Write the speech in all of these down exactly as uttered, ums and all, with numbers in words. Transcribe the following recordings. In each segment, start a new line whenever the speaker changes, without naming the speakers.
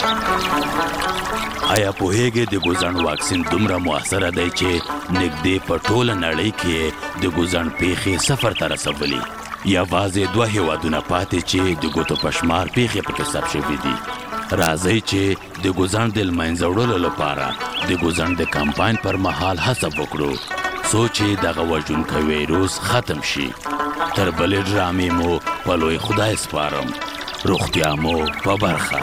آیا پوهیږئ د ګوزڼ واکسین دومره مؤثره دی چې نږدې په ټوله نړۍ کې د ګوزڼ پیښې صفر ته رسولي؟ یوازې دوه هیوادونه پاتې چې د ګوتو په شمار پیښې پکې ثبت شوي دي. راځئ چې د ګوزڼ د له منځه وړلو لپاره د ګوزڼ د کمپاین پر مهال هڅه وکړو څو چې دغه وژونکی ویروس ختم شي. تر بلې ډرامې مو په لوی خدای سپارم. روغتیا مو په برخه.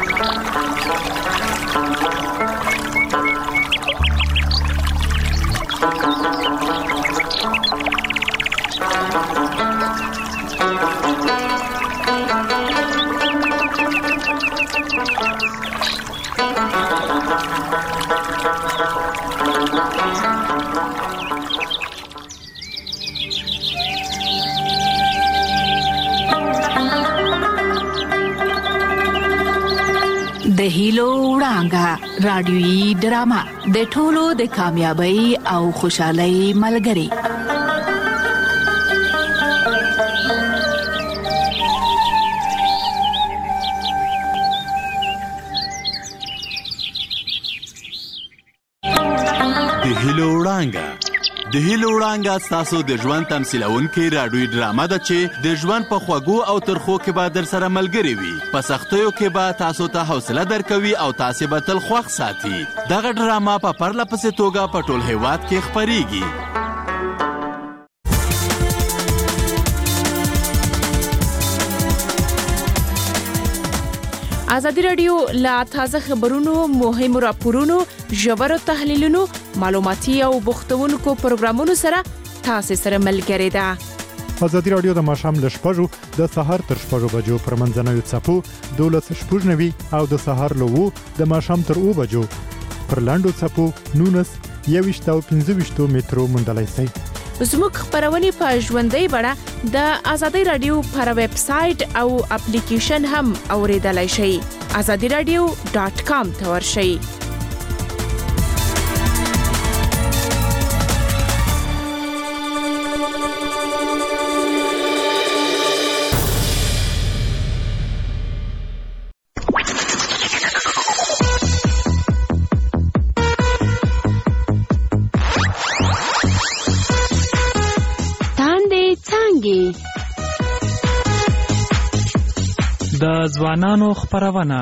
د هیلو وړانګه رادیويي ډرامه د ټولو د کامیابی او خوشحالۍ ملګری.
د هیلو وړانګه د هیلو وړانګه ستاسو د ژوند تمثیلونکې راډیويي ډرامه ده چې د ژوند په خوږو او ترخو کې به در سره ملګرې وي. په سختیو کې به تاسو ته حوصله درکوي او تاسې به تل خوښ ساتي. دغه ډرامه په پرله پسې توګه په ټول هیواد کې خپریږي.
ازادي رادیو لا تازه خبرونو، مهمو راپورونو، ژورو تحلیلونو، معلوماتي او بوختونکو پروګرامونو سره تاسو سره ملګری ده.
ازادي رادیو د ماښام له شپږو د سهار تر شپږو بجو پر منځنوي څپو دولس شپږ نوي او د سهار له وو د ماښام تر اوه بجو پر لاندو څپو نونس یويشت او پنځه ویشت مترو موندلای شئ.
زموږ خبرونه په ژوندۍ بڼه د ازادي رادیو پر ویب سټ او اپلیکیشن هم اوریدلای شئ. azadi radio dot com ته ورشئ.
د ځوانانو خبرونه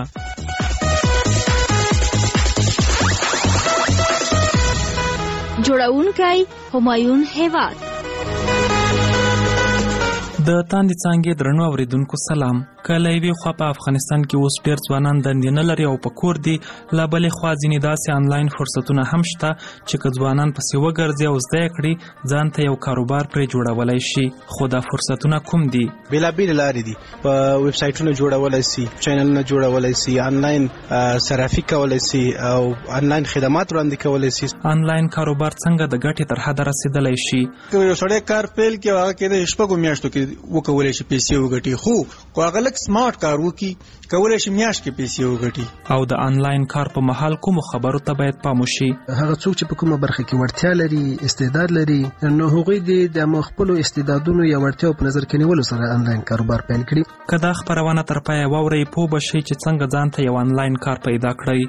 جوړونکی همایون هیواد.
د تاندې څانګې درنو اوریدونکو سلام. کله یوې خوا په افغانستان کې اوس ډېر ځوانان دندې نه لري او په کور دي، لا بلې خوا ځینې داسې آنلاین فرصتونه هم شته چې که ځوانان پسې وګرځي او زده یې کړي ځان ته یو کاروبار پرې جوړولی شي. خو دا فرصتونه کوم دي؟
بېلابېلې لارې دي. په ویب سایټونه جوړولی سي، چینلونه جوړولی سي، آنلاین صرافي کولی سي او آنلاین خدمات وړاندې کولی سي.
آنلاین کاروبار څنګه د ګټې تر حده رسېدلی شي؟
که یو سړی کار پیل کړي هغه کېدای شي شپږو میاشتو کې وکولی شي پیسې وګټي، خو که هغه لږ سمارټ کار وکړي کولی شي میاشت کې پیسې وګټي.
او د آنلاین کار په مهال کومو خبرو ته باید پام وشي؟
هغه څوک چې په کومه برخه کې وړتیا لري، استعداد لري، نو هغوی د خپلو استعدادونو یا وړتیاو په نظر کې نیولو سره آنلاین کاروبار پیل کړي.
که دا خبرونه تر پایه واورئ پوه به شئ چې څنګه ځان ته یو آنلاین کار پیدا کړئ.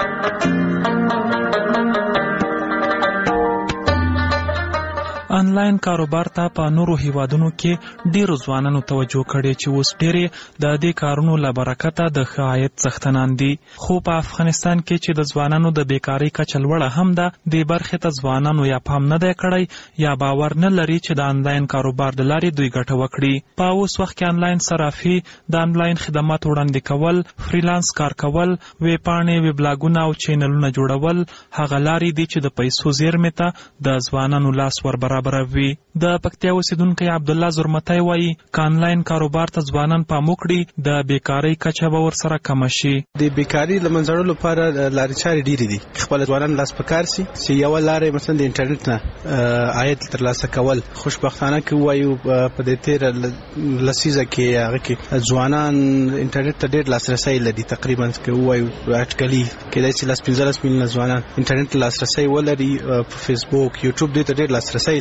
آنلاین کاروبار ته په نورو هیوادونو کې ډیرو ځوانانو توجه کړې چې اوس ډېرې د دې کارونو له برکته د ښه عاید څښتنان دي. خو په افغانستان کې چې د ځوانانو د بیکارۍ کچه لوړه هم ده، دې برخې ته ځوانانو یا پام نه دی کړی یا باور نه لري چې د آنلاین کاروبار د لارې دوی ګټه وکړي. په اوس وخت کې آنلاین صرافي، د آنلاین خدمات وړاندې کول، فریلانس کار کول، ویب پاڼې، ویبلاګونه او چینلونه جوړول هغه لارې دي چې د پیسو زیرمې ته د ځوانانو لاس ور برابروي. د پکتیا اوسیدونکی عبدالله زرمتی وایي که آنلاین کاروبار ته ځوانان پام وکړي د بیکارۍ کچه به ورسره کمه شي.
د بیکارۍ له منځه وړلو لپاره لارې چارې ډېرې دي. خپل ځوانان لاس په کار سي چې یوه لاره مثلا د انټرنیټ نه عاید ترلاسه کول. خوشبختانه که ووایو په دې تېره لسیزه کې هغه کې ځوانان انټرنیټ ته ډېر لاسرسی لري. تقریبا که ووایو اټکلي کېدای شي لس پنځلس میلیونه ځوانان انټرنیټ ته لاسرسی ولري. په فیسبوک، یوټیوب دې ته ډېر لاسرسی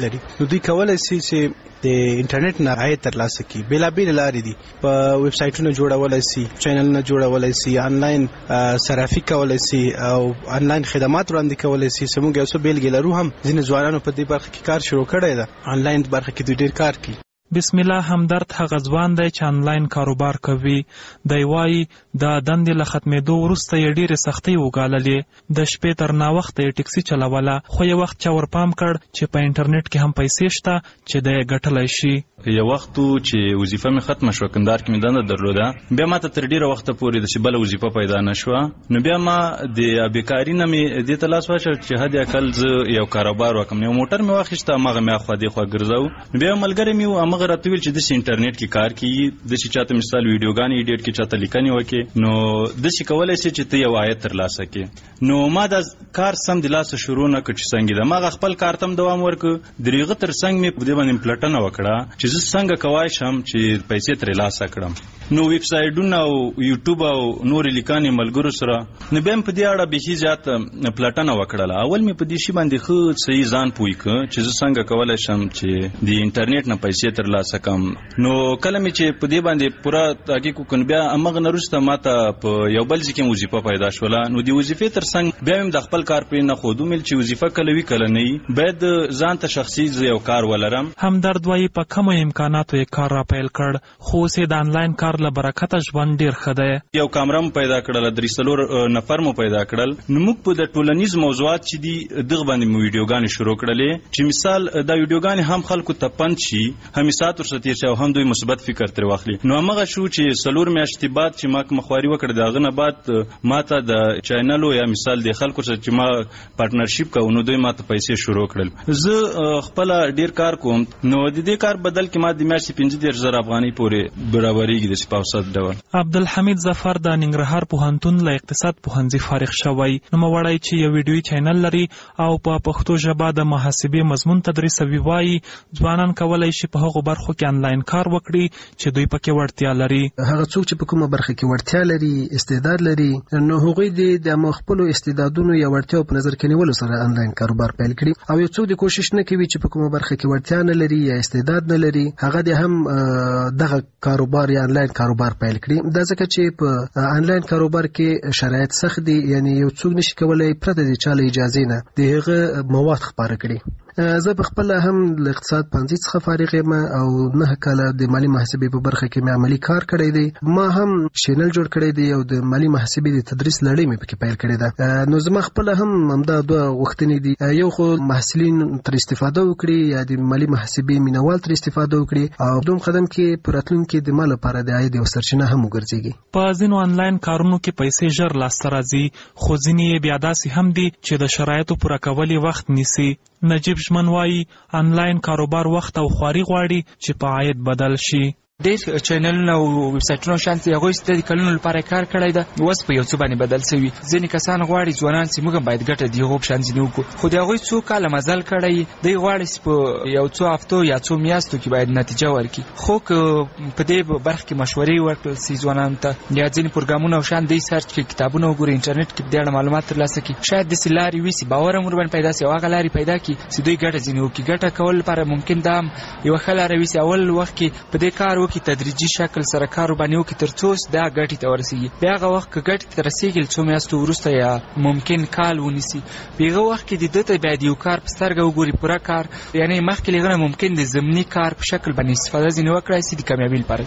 لري نو دوی کولای شي چې د انټرنیټ نه عاید ترلاسه کړي. بېلابېلې لارې دي، په ویب سایټونو جوړولی شي، چینلونه جوړولی شي، آنلاین صرافي کولی شي او آنلاین خدمات وړاندې کولی شي. چې موږ یو څه بیلګې لرو هم ځینې ځوانانو په دې برخه کې کار شروع کړی ده، آنلاین برخه کې دوی ډېر کار کوي.
بسم الله همدرد هغه ځوان دی چې آنلاین کاروبار کوي. دی وایي د دندې له ختمېدو وروسته یې ډېرې سختۍ وګاللې. د شپې تر ناوخته یې ټکسي چلوله، خو یو وخت چا ورپام کړ چې په انټرنیټ کې هم پیسې شته چې دی یې ګټلی شي.
یو وخت چې وظیفه مې ختمه شوه، کندهار کې مې دنده درلوده، بیا ما ته تر ډېره وخته پورې د چې بله وظیفه پیدا نه شوه. نو بیا ما د بېکاري نه مې دې ته لاس واچوه چې حد اقل زه یو کاروبار وکړم. یو موټر مې واخیسته، هماغه مې اخوا دېخوا ګرځو. نو بیا یو ملګری مې و، هماغه راته ویل چې داسې انټرنیټ کې کار کوي، داسې چاته مثال ویډیوګانې ایډیټ کې چاته لیکنې وکړي، نو داسې کولی شي چې ته یو عاید ترلاسه کړې. نو ما دا کار سم د لاسه شروع نه کړ چې څنګه ده. ما هغه خپل کار ته هم دوام ورکړ. د هغه تر څنګ مې په دې باندې پلټنه وکړه چې زه څنګه کولی شم چې پیسې ترلاسه کړم. نو ویب سایټونه او یوټیوب او نورې لیکنې ملګرو سره، نو بیا مې په دې اړه بیخي زیاته پلټنه وکړله. اول مې په دې شي باندې ښه صحیح ځان پوه کړ چې زه څنګه کولی شم چې د انټرنیټ نه پیسې ترلاسه کړم. نو کله مې چې په دې باندې پوره تحقیق وکړ، بیا هماغه نه وروسته ما ته په یو بل ځای کې وظیفه پیدا شوله. نو د وظیفې تر څنګ بیا مې د خپل کار پرې نه ښود، ومېل چې وظیفه کله وي کله نه وي، باید ځان ته شخصي یو کار ولرم.
همدرد وایي په کمو امکاناتو یې کار را پیل کړ، خو اوس یې د آنلاین کار له برکته ژوند ډېر ښه دی.
یو کامره مو پیدا کړله، درې څلور نفر مو پیدا کړل. نو موږ په د ټولنیز موضوعات چې دي دغه باندې مو ویډیوګانې شروع کړلې چې مثال دا ویډیوګانې هم خلکو ته پند شي، هم ساعت ورسره تېر شي او هم دوی مثبت فکر ترې واخلي. نو هماغه شو چې څلور میاشتې بعد چې ما کومه خواري وکړه، د هغه نه بعد ما ته د چینلو یا مثال د خلکو سره چې ما پارټنرشپ کوو، نو دوی ما ته پیسې شروع کړل. زه خپله ډېر کار کوم، نو د دې کار بدل کې ما د میاشتې پنځه دېرش زره افغانۍ پورې برابرېږي داسې په اوسط ډول.
عبدالحمید ظفر د ننګرهار پوهنتون له اقتصاد پوهنځي فارغ شوی. نوموړی چې یو ویډیویي چینل لري او په پښتو ژبه د محاسبې مضمون تدریسوي، وایي ځوانان کولی شي په هغو برخو کې آنلاین کار وکړي چې دوی پکې وړتیا لري.
هغه څوک چې په کومه برخه کې وړتیا لري، استعداد لري، نو هغوی د خپلو استعدادونو یا وړتیاو په نظر کې نیولو سره آنلاین کاروبار پیل کړي. او یو څوک د کوشش نه کوي چې په کومه برخه کې وړتیا نه لري یا استعداد نه لري، هغه د هم دغه کاروبار یا آنلاین کاروبار پیل کړي. دا ځکه چې په آنلاین کاروبار کې شرایط سخت دي، یعنی یو څوک نشي کولای پرته د چا له اجازې نه د هغه مواد خپاره کړي. زه په خپل هم له اقتصاد پوهنځي څخه فارغ یم او نه کاله د مالي محاسبې په برخه کې مې عملي کار کړی دی. ما هم چینل جوړ کړی دی او د مالي محاسبې د تدریس لړۍ مې پکې پیل کړې ده. نو زما خپل هم همدا دوه غوښتنې دي، یو خو محصلین تر استفاده وکړي یا د مالي محاسبې مینوال تر استفاده وکړي، او دوم قدم کې په راتلونکي کې د ما لپاره د عاید یو سرچینه هم وګرځېږي.
په ځینو آنلاین کارونو کې پیسې ژر لاسته راځي، خو ځینې یې بیا داسې هم دي چې د شرایطو پوره کول یې وخت نیسي. نجیب ژمن وایي آنلاین کاروبار وخت او خواري غواړي چې په عاید بدل شي.
ډېر چینلونه او ویب سایټونه شانتي هغوی چې د کلونو لپاره کار کړی ده، اوس په یو څه باندې بدل شوي. ځینې کسان غواړي ځوانان چې موږ هم باید ګټه د هغو په شان ځینې وکړو، خو د هغوی څو کاله مزل کړی، دوی غواړي چې په یو څو هفتو یا څو میاشتو کې باید نتیجه ورکړي. خو که په دې برخه کې مشورې ورکړل شي ځوانانو ته، یا ځینې پروګرامونه او شان دوی سرچ کړي، کتابونه وګوري، انټرنیټ کې په دې اړه معلومات ترلاسه کړي، شاید داسې لارې وي چې باور هم ورباندې پیدا شي او هغه لارې پیدا کړي چې دوی ګټه ځینې وکړي. ګټه کول لپاره ممکن دا هم یوه ښه لاره وي چې اول وخت کې په دې کار وکړي، تدریجي شکل سره کار باندې وکړي تر څو دا ګټې ته ورسېږي. بیا هغه وخت که ګټې ته رسېږي څو میاشتو وروسته یا ممکن کال ونیسي، په هغه وخت کې د ده ته باید یو کار په سترګه وګوري، پوره کار، یعنې مخکې له هغه نه ممکن د ضمني کار په شکل باندې استفاده ځینې وکړای شي د کامیابۍ لپاره.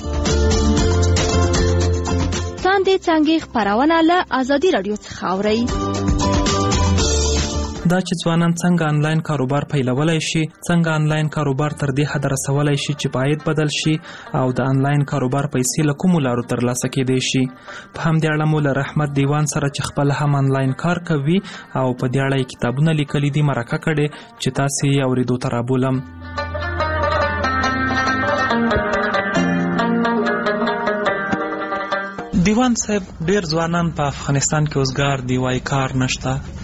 څاندې څانګې خپرونه له ازادي راډیو څخه اورئ.
دا چې ځوانان څنګه آنلاین کاروبار پیلولی شي، څنګه آنلاین کاروبار تر دې حده رسولی شي چې په عاید بدل شي، او د آنلاین کاروبار پیسې له کومو لارو ترلاسه کیدی شي. په همدې اړه مو له رحمت دیوان سره چې خپل هم آنلاین کار کوي او په دې اړه یې کتابونه لیکلي دي مرکه کړې چې تاسې یې اورېدو ته رابولم. دیوان صاحب، ډېر ځوانان په افغانستان کې اوسګار دی، وایي کار نشته.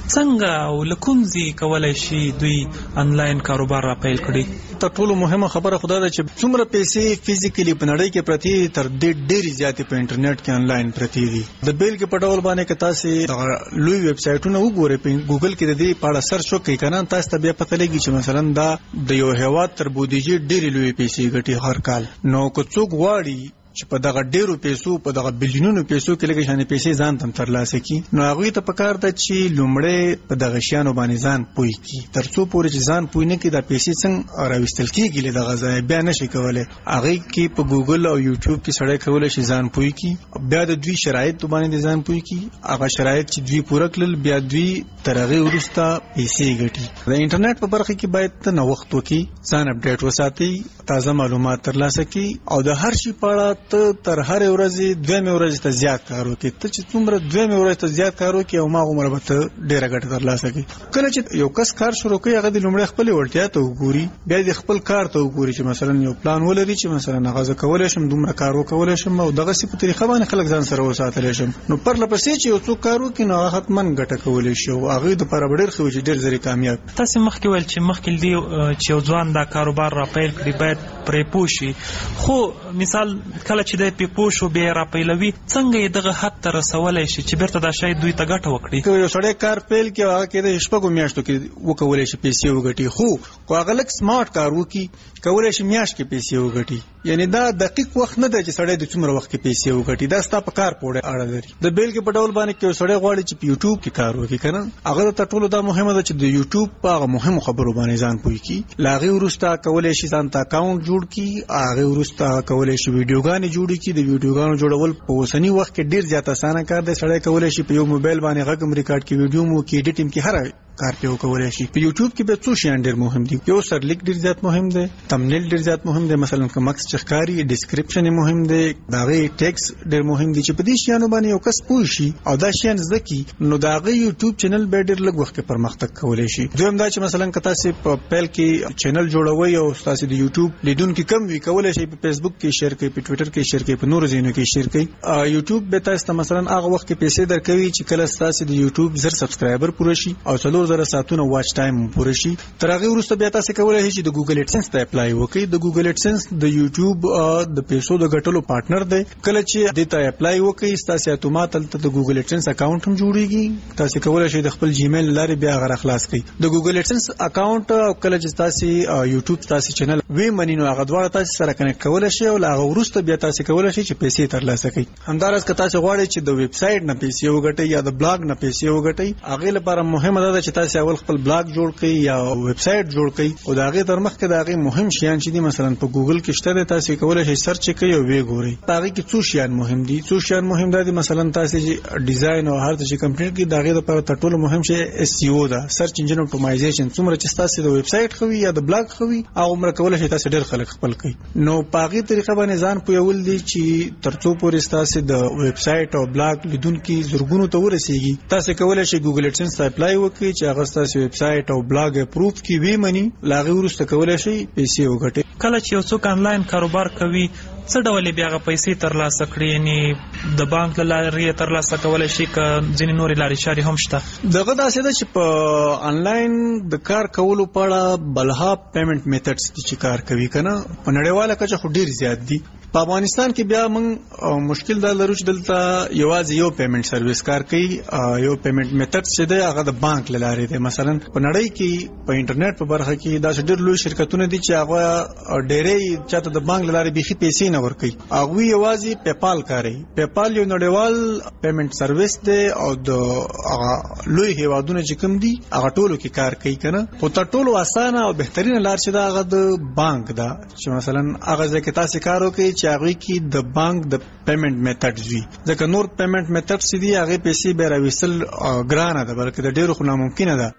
څنګه او لکونځي کولای شي دوی انلاین کاروبار را پیل کړي؟
تر ټولو مهمه خبره خدا ده چې څومره پیسې فزیکلی په نړۍ کې پرتی تر دې ډېری زیاتې په انټرنیټ کې انلاین پرتی دي. د بیل کې په ډول باندې که تاسو لوی ویب سایټونه وګورئ په ګوګل کې د دې په اړه سرچ وکړئ کنه تاسو ته بیا پته لګي چې مثلا دا د یو هیواد تر بودیجې ډېری لوی پیسې ګټي هر کال. نو که څوک غواړي چې په دغه ډیرو پیسو په دغه بلیونونو پیسو کې لګي شانې پیسې ځان تم ترلاسه کی نو هغه ته پکار ده چې لومړی په دغه شیانو باندې ځان پوي کی ترڅو پورې چې ځان پوي نه کی د پیسې څنګه راوستل کیږي له دغه ځای بیا نشي کولای. هغه کې په ګوګل او یوټیوب کې سړی کولای شي ځان پوي کی بیا د دوی شرایط باندې ځان پوي کی هغه شرایط چې دوی پوره کړل بیا دوی ترغه ورسته پیسې ګټي. د انټرنیټ په برخه کې باید ته نو وخت وکي ځان اپډیټ وساتي تازه معلومات ترلاسه کی او د هر شي په اړه ته تر هر ورځې دوه ورځې ته زیات کار وکړي. ته چې څومره دوه ورځې ته زیات کار وکړي او ما عمر به ته ډیره ګټه ترلاسه کړي. کله چې یو کس کار شروع کوي هغه د لومړی خپل وړتیا ته وګوري بیا د خپل کار ته وګوري چې مثلا یو پلان ولري چې مثلا هغه کولای شم دومره کار وکولای شم او دغه سی په طریقه باندې خلک ځان سره وساتلی شم. نو پر لپسې چې یو څوک کار وکړي نو هغه حتمن ګټه کولی شي او هغه د پر ډیر خو چې ډیر زری کامیاب.
تاسو مخکې ویل چې مخکې دی چې یو ځوان دا کاروبار را پیل کړي باید پرې پوښي خو مثال کله چې د پیپوشو به را پیلوي څنګه دغه حد ته رسولای شي چې بیرته دا شاید دوی ته ګټه وکړي؟
که یو سړی کار پیل کې هغه کې د شپږو میاشتو کې وکولای شي پیسې وګټي خو کو هغه لک سمارټ کار وکړي کولای شي میاشت کې پیسې وګټي. یعنی دا دقیق وخت نه دی چې سړی د څومره وخت کې پیسې وګټي دا ستا په کار پورې اړه لري. د بیل کې په ډول باندې کې سړی غواړي چې په یوټیوب کې کار وکړي کنه هغه ته ټولو دا مهمه ده چې د یوټیوب په هغه مهمو خبرو باندې ځان پوي کی لاغي ورستا کولای شي ځان ته اکاونټ جوړ کی هغه ورستا کولای شي ویډیوګانې جوړ کی د ویډیوګانو جوړول په اوسنی وخت کې ډیر زیات اسانه کار دی. سړی کولای شي په یو موبایل باندې غږ ریکارډ کی ویډیو مو کې ایډیټینګ کی هر کار په وکولای شي. په یوټیوب کې به څو شیان ډیر مهم دي. یو سرلیک ډیر زیات مهم دی تمنیل ډیر زیات مهم دی مثلا کوم مکس چخکاری ډیسکرپشن مهم دی داغه ټیکس ډیر مهم دي چې په دې شیانو باندې یو کس پوه شي او دا شیان زده کی نو داغه یوټیوب چینل به ډیر لږ وخت کې پرمختګ کولای شي. دویم دا چې مثلا کته سي په پیل کې چینل جوړوي او تاسو د یوټیوب لیدونکو کم وی کولای شي په فیسبوک کې شیر کوي په ټوئیټر کې شیر کوي په نورو ځایونو کې شیر کوي. یوټیوب به تاسو ته مثلا هغه وخت کې پیسې درکوي چې کله تاسو د یوټیوب زر سبسکرایبر پوره شي او څلور زره ساعتونه واچ ټایم پوره شي. تر هغه وروسته بیا تاسو کولای شئ چې د ګوګل ایډسنس ته اپلای وکړئ. د ګوګل ایډسنس د یوټیوب د پیسو د ګټلو پارټنر دی. کله چې د ته اپلای وکړئ تاسو اتومات د ګوګل ایډسنس اکاونټ هم جوړیږي. تاسو کولای شئ د خپل جیمیل لارې بیا غره خلاص کړئ. د ګوګل ایډسنس اکاونټ او کله چې تاسو یوټیوب تاسو چینل وی منی نو هغه دواړه تاسو سره کنیکټ کولای شئ او هغه وروسته بیا تاسو کولای شئ چې پیسې ترلاسه کړئ. همدارس که تاسو غواړئ چې د ویب سټ نه پیسې وګټئ یا د بلاګ نه پیسې وګټئ هغه لپاره مهمه ده چې تاسو اول خپل بلاګ جوړ کړئ یا ویب سټ جوړ کړئ او دا هغه تر مخکې دا هغه مهم شیان چې دي مثلا په ګوګل کې شته تاسو کولای شئ سرچ کړئ او وی ګورئ. هغه کې څو شیان مهم دي څو شیان مهم دي مثلا تاسو چې ډیزاین او هر څه کمپلیټ کړئ دا هغه لپاره تر ټولو مهم شی اس ای او دا سرچ انجن اپټیمایزیشن. څومره چې تاسو د ویب سټ خوي یا د بلاګ خوي او عمر کولای شئ تاسو ډېر خلک خپل کړئ. نو په هغه طریقه باندې ځان پویول دي چې ترڅو پورې تاسو د ویب سټ او بلاګ لیدونکو زرګونو ته ورسیږي تاسو کولای شئ ګوګل ایډسنس ته اپلای وکړئ چې هغه تاسو ویب سټ او بلاګ اپروف کی وی منی لاغي ورسته کولای شي پیسې وګټي.
کله چې یو څوک انلاین کاروبار کوي څه ډول بیا غو پیسې ترلاسه کړي یعنی د بانک لارې ترلاسه کولای شي ک ځینې نورې لارې چارې هم شته؟
دغه داسې ده چې په انلاین د کار کولو په اړه بلها پیمنٹ میتھډز چې کار کوي کنه په نړیواله کچه خو ډیر زیات دي. په افغانستان کې بیا موږ مشکل دا لرو چې دلته یوازې یو پیمنٹ سرویس کار کوي. یو پیمنٹ میتھډ چې دی هغه د بانک لارې دی. مثلا په نړۍ کې په انټرنیټ په برخه کې دا ډېر لوی شرکتونه دي چې هغه ډېرې چاته د بانک لارې بيخي پیسې نه ورکوي. هغه یوازې پیپال کاروي. پیپال یو نړیوال پیمنٹ سرویس دی او د هغه لوی هیوادونو چې کوم دي هغه ټولو کې کار کوي کنه. خو تر ټولو اسانه او بهترینه لار چې دا هغه د بانک ده چې مثلا هغه ځکه تاسو کار وکړي چې هغه کې د بانک د پیمنٹ میتھډز وي. ځکه نور پیمنٹ میتھډز دي هغه پیسې به راوستل ګرانه ده بلکې د ډیرو خو ناممکنه ده.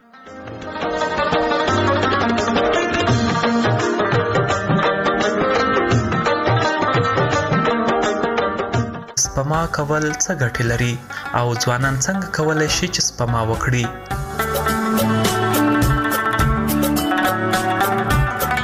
سپما کول څه ګټه لري او ځوانان څنګه کولای شي چې سپما وکړي؟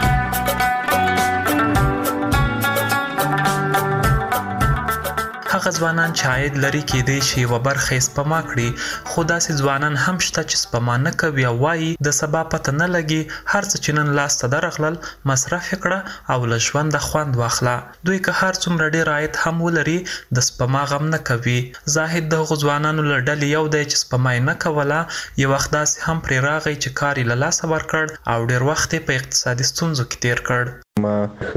هغه هغه ځوانان چې عاید لري کېدای شي یوه برخه یې سپما کړي، خو داسې ځوانان هم شته چې سپما نه کوي او وایي د سبا پته نه لګي، هر څه چې نن لاس ته درغلل مصرف یې کړه او له ژونده خوند واخله. دوی که هر څومره ډېر عاید هم ولري د سپما غم نه کوي. زاهد د هغو ځوانانو له ډلې یو دی چې سپما یې نه کوله، یو وخت داسې هم پرې راغی چې کار یې له لاسه ورکړ او ډېر وخت یې په اقتصادي ستونزو کې تیر کړ.
ما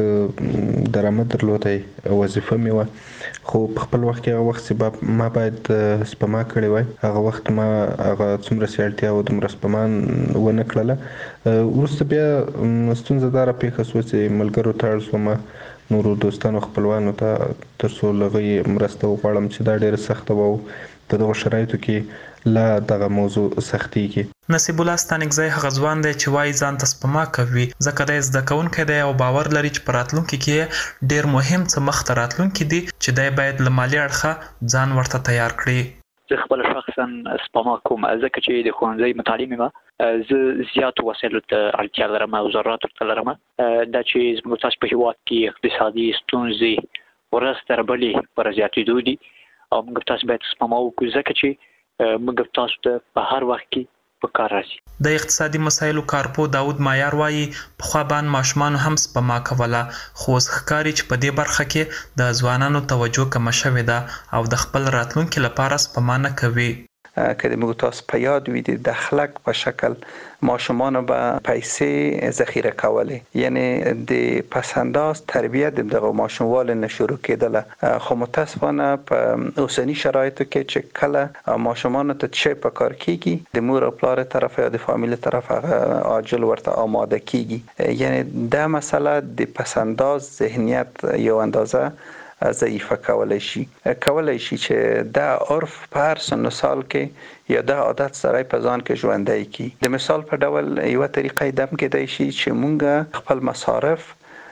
ښه درآمد درلودی، وظیفه مې وه، خو په خپل وخت کې هغه وخت چې ما باید سپما کړې وای، هغه وخت ما هغه څومره چې اړتیا وه دومره سپما ونه کړله. وروسته بیا ستونزه دا راپېښه شوه چې ملګرو ته اړ شومه، نورو دوستانو خپلوانو ته، تر څو له هغوی مرسته وغواړم چې دا ډېره سخته وه او په دغو شرایطو کې لا دغه موضوع سختېږي.
نصیب الله ستانکزی هغه ځوان دی چې وایي ځان ته سپما کوي ځکه دی زده کوونکی دی او باور لري چې په راتلونکي کې ډېر مهم څه مخته راتلونکي دي چې دی باید له مالي اړخه ځان ورته تیار کړي.
زه خپل شخصا سپما کوم ځکه چې د ښوونځي متعلم یم، زه زیاتو وسایلو ته اړتیا لرم او ضرورت ورته لرم. دا چې زموږ تاسو په هېواد کې اقتصادي ستونزې ورځ تر بلې پر زیاتېدو دي او موږ تاسو باید سپما وکړو ځکه چې موږ تاسو ته په هر وخت کې په کار راځي.
د اقتصادي مسایلو کارپو داود مایار وایي پخوا باندې ماشومانو هم سپما کوله، خو اوس ښکاري چې په دې برخه کې د ځوانانو توجه کمه شوې ده او د خپل راتلونکي لپاره سپما نه کوي.
که د موږ تاسو په یاد وي د دخلک په شکل ماشومانو به پیسې ذخیره کولې، یعنی د پسنداز تربیت د دغه ماشوموالو نه شروع کېدله، خو متاسفانه په اوسنی شرایطو کې چې کله ماشومانو ته څه په کار کیږي د مور او پلار طرف یا د فامیل طرف هغه عاجل ورته آماده کیږي، یعنی دا مسله د پسنداز ذهنیت یو اندازه ضعیفه کولای شي کولای شي چې دا عرف په هر سن سال کې یا دا عادت سره په ځان کې ژوندی کی. د مثال په ډول یو طریقه دم کېدای شي چې مونږ خپل مصارف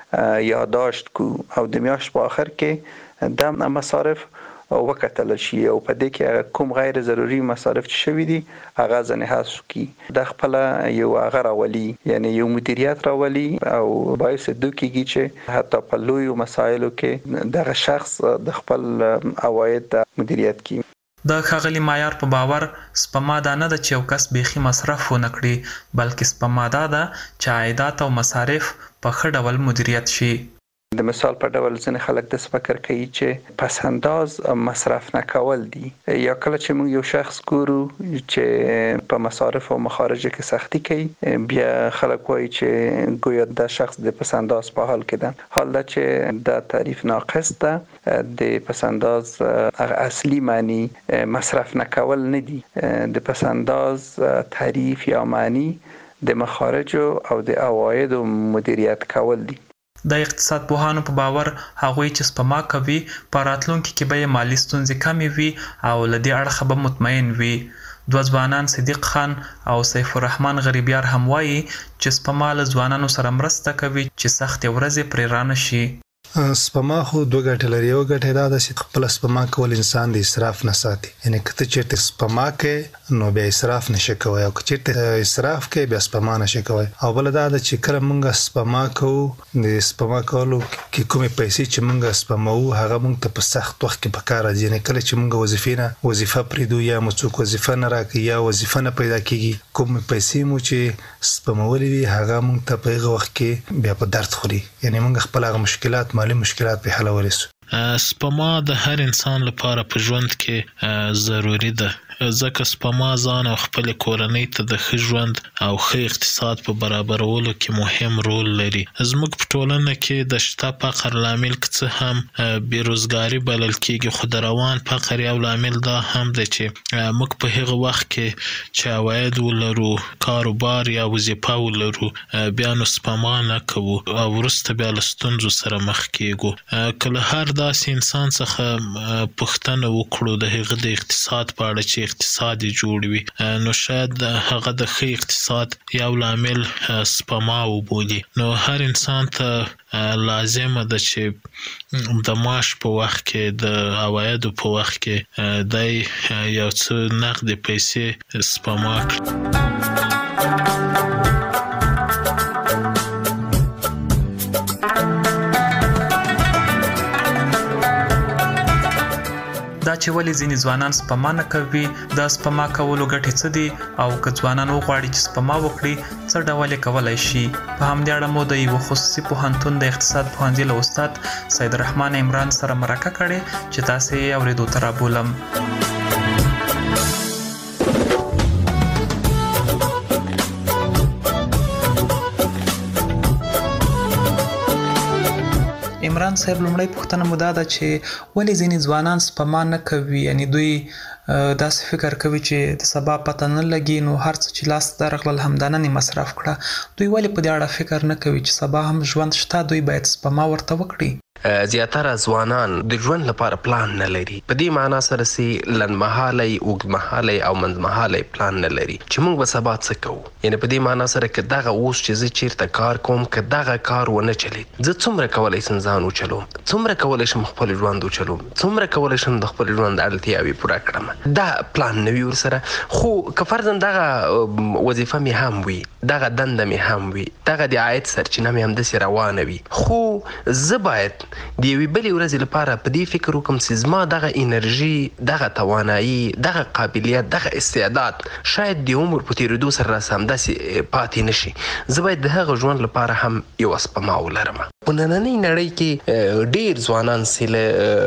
یادداشت کو او د میاشت په آخر کې د مصارف وکتل شي او په دې کې کوم غیر ضروري مصارف چې شوي دي هغه ځنې حذف کی. د خپل یو هغه راولي، یعنی یو مدیریت راولي او باعث دوی کېږي چې حتی په لویو مسایلو کې دغه شخص د خپل عواید مدیریت کی.
د ښاغلي معیار په باور سپما دا نه ده چې یو کس بیخي مصرف ونه کړي، بلکې سپما دا ده چې عایدات او مصارف په ښه ډول مدیریت شي.
د مثال په ډول ځینې خلک داسې فکر کوي چې پس انداز مصرف نه کول دي، یا کله چې موږ یو شخص ګورو چې په مصارف او مخارجو کې سختی کوي بیا خلک وایي چې ګویا دا شخص د پس انداز په حال کې ده، حال دا چې دا تعریف ناقص ده. د پس انداز اصلي معنی مصرف نه کول نه دي، د پس انداز تعریف یا معنی د مخارجو او د عوایدو مدیریت کول دي.
د اقتصاد پوهانو په باور هغوی چې سپما کوي په راتلونکي کې به یې مالي ستونزې کمې وي او له دې اړخه به مطمئن وي. دوه ځوانان صدیق خان او سیف الرحمن غریبیار هم وایي چې سپما له ځوانانو سره مرسته کوي چې سختې ورځې پرې رانه شي.
سپما خو دوه ګټې لري. یو ګټه دا ده چې خپل سپما کول انسان د اسراف نه ساتي، یعنی که ته چېرته سپما کوې نو بیا اسراف نشي کوی، او که چېرته اسراف کوې بیا سپما نشي کوی. او بله دا ده چې کله موږ سپما کوو د سپما کولو کې کومې پیسې چې موږ سپموو هغه موږ ته په سخت وخت کې په کار راځي، یعنی کله چې موږ وظیفې نه وظیفه پرېږدو یا مو څوک وظیفه نه راکوي یا وظیفه نه پیدا کېږي، کومې پیسې مو چې سپمولې وي هغه موږ ته په هغه وخت کې بیا په درد خوري، یعنی موږ خپل هغه مشکلات مالي مشکلات په حلولی سو.
سپما د هر انسان لپاره په ژوند کې ضروری ده، ځکه سپما ځان او خپل کورنۍ ته د ښه ژوند او ښه اقتصاد په برابرولو کې مهم رول لري. زموږ په ټولنه کې د شته فقر لامل که څه هم بیروزګاري بلل کېږي، خو د روان فقر یو لامل دا هم دی چې موږ په هغه وخت کې چې عواید ولرو، کاروبار یا وظیفه ولرو، بیا نو سپما نه کوو او وروسته بیا له ستونزو سره مخ کېږو. که له هر داسې انسان څخه پوښتنه وکړو د هغه د اقتصاد په اړه چې اقتصاد یې جوړ وي، نو شاید هغه د ښه اقتصاد یو لامل سپما وبولي. نو هر انسان ته لازمه ده چې د معاش په وخت کې د عوایدو په وخت کې دی یو څه نقدې پیسې سپما کړي.
چې ولې ځینې ځوانان سپما نه کوي، د سپما کولو ګټې څه دي او که ځوانان وغواړي چې سپما وکړي څه ډول یې کولی شي. په همدې اړه مو د یوه خصوصي پوهنتون د اقتصاد پوهنځي له استاد سید الرحمن عمران سره مرکه کړې چې تاسې یې اورېدو ته رابولم. عمران صاحب، لومړی پوښتنه مو دا ده چې ولې ځینې ځوانان سپما نه کوي، یعنی دوی داسې فکر کوي چې د سبا پته نه لګي نو هر څه چې لاس ته درغلل همدا نن یې مصرف کړه. دوی ولې په دې اړه فکر نه کوي چې سبا هم ژوند شته، دوی باید سپما ورته وکړي؟
زیاتره ځوانان د ژوند لپاره پلان نه لري. په دې معنا سره چې لنډمهالی، اوږدمهالی او منځمهالی پلان نه لري چې موږ به سبا څه کوو. یعنې په دې معنا سره که دغه اوس چې زه چیرته کار کوم، که دغه کار ونه چلید، زه څومره کولی شم ځان وچلوم، څومره کولی شم خپل ژوند وچلوم، څومره کولی شم د خپل ژوند اړتیاوې پوره کړم. دا پلان نه وي ورسره. خو که فرضاً دغه وظیفه مې هم وي، دغه دنده مې هم وي، دغه د عاید سرچینه مې همداسې روانه وي، خو زه باید د یوې بلې ورځې لپاره په دې فکر وکړم چې زما دغه انرژي، دغه توانایي، دغه قابلیت، دغه استعداد شاید د عمر په تېرېدو سره راسه همداسې پاتې نه شي. زه باید د هغه ژوند لپاره هم یوه سپما ولرم. په نننۍ نړۍ کې ډېر ځوانان چې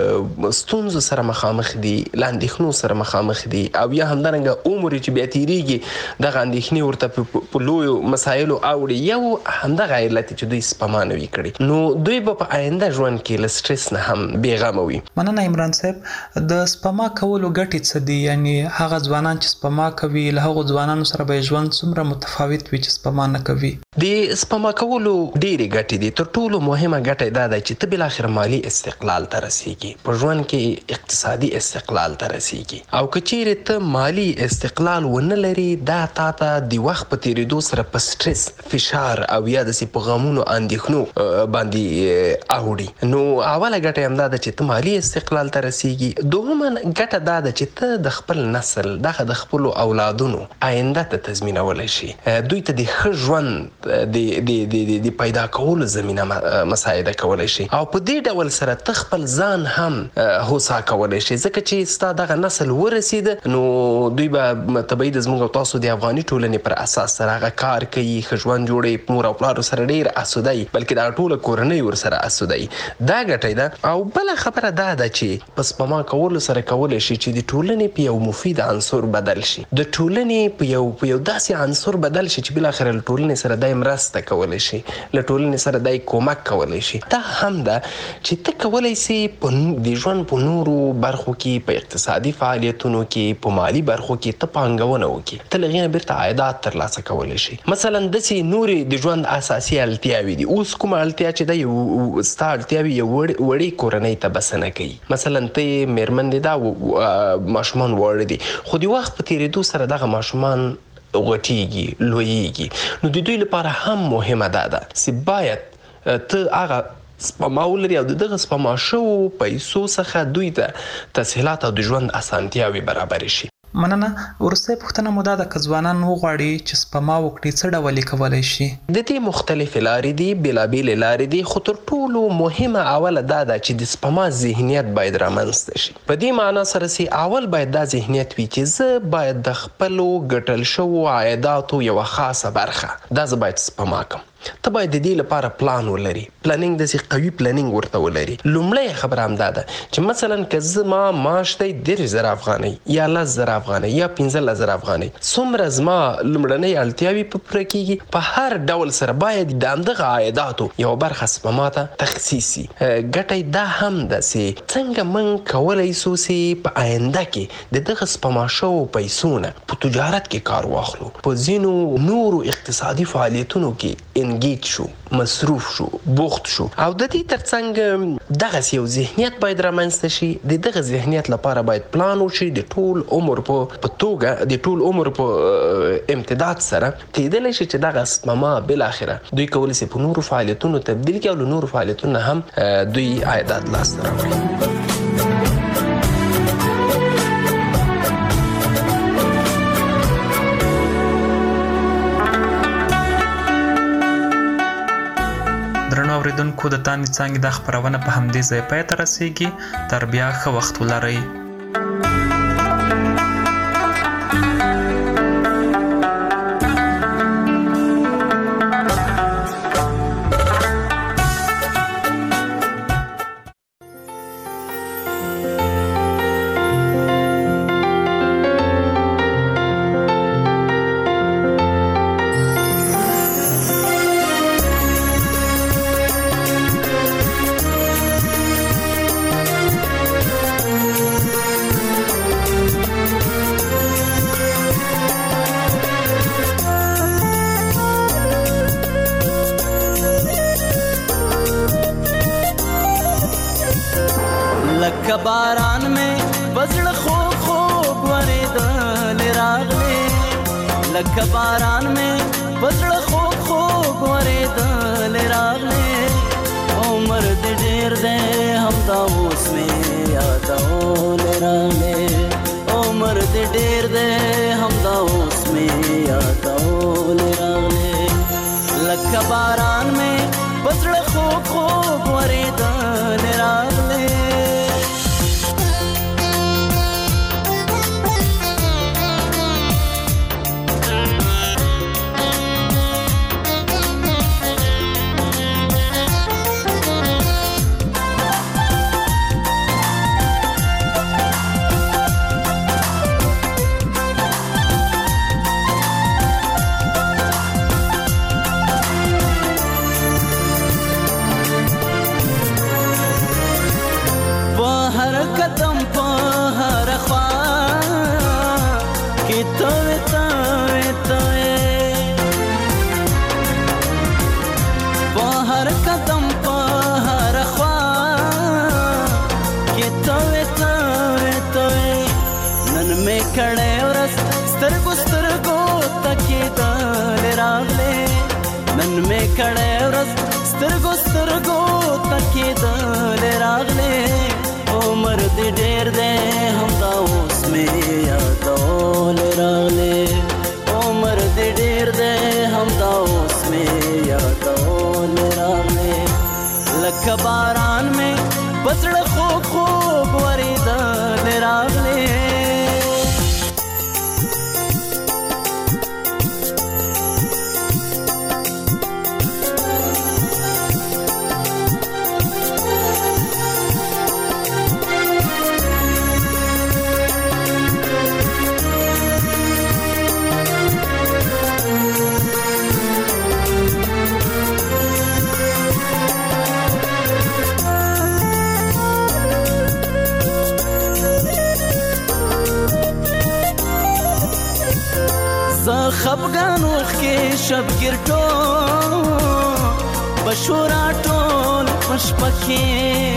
له ستونزو سره مخامخ دي، له اندېښنو سره مخامخ دي، او یا همدارنګه عمر چې بیا تېرېږي دغه اندېښنې ورته په لویو مسایلو اوړي. یو همدغه علت چې دوی سپما نه وي کړې، نو دوی به په آینده ژوند کې له سټرس نه هم بېغمه وي.
مننه عمران صاحب. د سپما کولو ګټې څه دي؟ یعنی هغه ځوانان چې سپما کوي له هغو ځوانانو سره به ژوند څومره متفاوت وي چې سپما نه کوي؟
د سپما کولو ډېرې ګټې دي. تر ټولو مهمه ګټه دا ده چې ته بالاخره مالي استقلال ته رسېږي، په ژوند کې اقتصادي استقلال ته رسېږي. او که چیرې ته مالي استقلال ونه لري، دا تا ته د وخت په تېرېدو سره په سټرس، فشار او یا داسې په غمونو اندېښنو باندې اوړي. نو اوله ګټه همدا ده چې ته مالي استقلال ته رسېږي. دوهمه ګټه دا ده چې ته د خپل نسل، دغه د خپلو اولادونو آینده ته تضمینولی شي، دوی ته د ښه ژوند د پیدا کولو زمینه مساعده کولی شي. او په دې ډول سره ته خپل ځان هم هوسا کولی شي، ځکه چې ستا دغه نسل ورسېده نو دوی به طبیعي د زموږ او تاسو د افغاني ټولنې پر اساس سره هغه کار کوي، ښه ژوند جوړوي، مور او پلارو سره ډېر اسوده وي، بلکې دغه ټوله کورنۍ ورسره اسوده وي. دا ګټه ده. او بله خبره دا ده چې په سپما کولو سره کولی شي چې د ټولنې په یو مفید عنصر بدل شي، د ټولنې په یو په یو داسې عنصر بدل شي چې بالاخره له ټولنې سره دای مرسته کولی شي، له ټولنې سره دای کومک کولی شي. دا هم ده چې ته کولی سي د ژوند په نورو برخو کې، په اقتصادي فعالیتونو کې، په مالي برخو کې ته پانګونه وکړي، ته له هغې نه بیرته عایدات ترلاسه کولی شي. مثلا داسې نورې د ژوند اساسي اړتیاوې دي. اوس کومه اړتیا چې ده یو ستا اړتیاوې یو وړې کورنۍ ته بسنه کوي. مثلا ته یې مېرمن دې دا ماشومان واړه دي، خو د وخت په تېرېدو سره دغه ماشومان غټېږي، لویېږي. نو د دوی لپاره هم مهمه دا ده چې باید ته هغه سپما ولري او د دغه سپما شوو پیسو څخه دوی ته تسهیلات او د ژوند اسانتیاوې برابرې شي.
مننه. وروستۍ پوښتنه مو دا ده که ځوانان وغواړي چې سپما وکړي څه ډول یې کولی شي؟
د دې مختلفې لارې دي، بېلابېلې لارې دي، خو تر ټولو مهمه اوله دا ده چې د سپما ذهنیت باید رامنځته شي. په دې معنا سره چې اول باید دا ذهنیت وي چې زه باید د خپلو ګټل شوو عایداتو یوه خاصه برخه دا زه باید سپما کړم. ته باید د دې لپاره پلان ولري، پلانینګ داسې قوي پلانینګ ورته ولري. لومړی خبره همدا ده چې مثلا که زما معاش دی دېرش زره افغانۍ یا لس زره افغانۍ یا پنځلس زره افغانۍ، څومره زما لومړنۍ اړتیاوې په پوره کېږي، په هر ډول سره باید د همدغه عایداتو یوه برخه سپما ته تخصیص شي. ګټه دا هم ده چې څنګه موږ کولی سو چې په آینده کې د دغه سپما شوو پیسو نه په تجارت کې کار واخلو، په ځینو نورو اقتصادي فعالیتونو کې انګیج شو، مصروف شو، بوخت شو. او د دې ترڅنګ دغسې یو ذهنیت باید رامنځته شي. د دغه ذهنیت لپاره باید پلان وشي د ټول عمر په توګه، د ټول عمر په امتداد سره کېدلی شي چې دغه سپما بالاخره دوی کولی شي په نورو فعالیتونو تبدیل کړي او له نورو فعالیتونو هم دوی عایدات لاسته راوړي. درنو اوریدونکو، د تاندې څانګې دا خپرونه په همدې ځای پای ته رسیږي. تر بیا ښه وخت ولرئ.
باران مې بزړه خوږ خوږ ورېدل راغلی لکه باران مې بزړه خوږ خوږ ورېدل راغلی عمر دې ډېر دی همدا اوس مې یادول راغلی عمر دې ډېر دی همدا اوس مې یادول راغلی لکه باران مې بزړه خوږ خوږ ورېدل راغلی قدم په هر خوا کې توې توې توې په هر قدم په هر خوا کې توې توې توې نن مې کړې ورځ سترګو سترګو تکېدل راغلې نن مې کړې ورځ سترګو سترګو تکېدل راغلې عمر دې ډېر دی همدا اوس مې یادول راغلی عمر دې ډېر دی همدا اوس مې یادول راغلی لکه باران مې بزړه خوږ خوږ ورېدل راغلی خفګان وخت کې شبګیر ټول بشورا ټول پشپه کې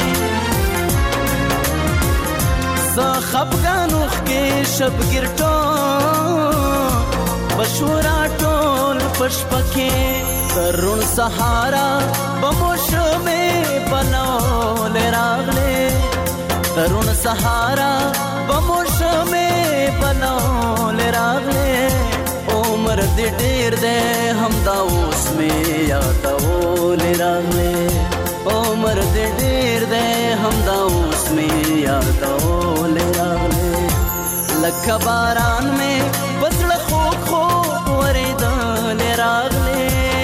زه خفګان وخت کې شبګیر ټول بشورا ټول پشپه کې ترون سهارا بموشمې بلول راغلې ترون سهارا بموشمې بلول راغلې عمر دې ډېر دی همدا اوس مې یادول راغلی عمر دې ډېر دی همدا اوس مې یادول راغلی لکه باران مې بزړه خوږ خوږ ورېدل راغلی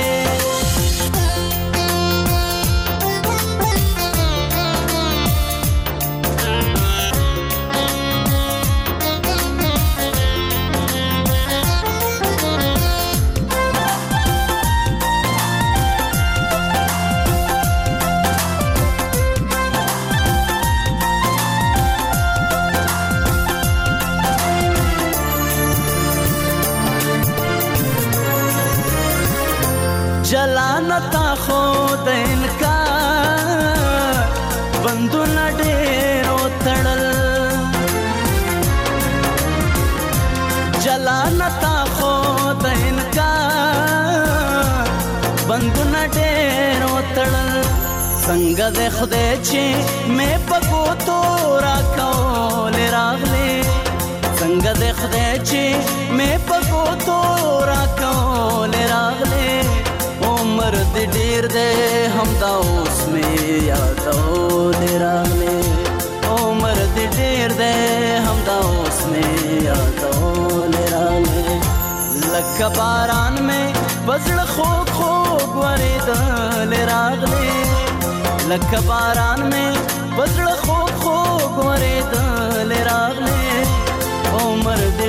جلانتا خود انکار بندونه ډېرو تړل جلانتا خود انکار بندونه ډېرو تړل څنګه دې خدای چې مې په ګوتو راکول راغلی څنګه دې خدای چې مې په ګوتو راکول راغلی عمر دې ډېر دی همدا اوس مې یادول راغلی عمر دې ډېر دی همدا اوس مې یادول راغلی لکه باران مې بزړه خوږ خوږ ورېدل راغلی لکه باران مې بزړه خوږ خوږ ورېدل راغلی عمر دې